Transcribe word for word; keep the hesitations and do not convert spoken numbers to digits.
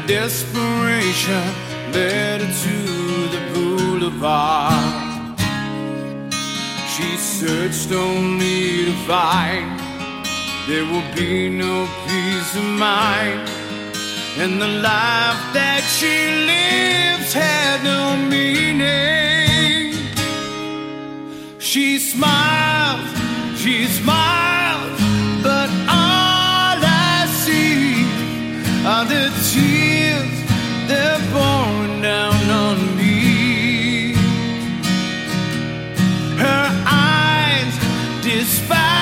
desperation led her to the boulevard. She searched only to find there will be no peace of mind, and the life that she lives had no meaning. She smiled, she smiled, but all I see are the tears they're pouring down on me. Her eyes despise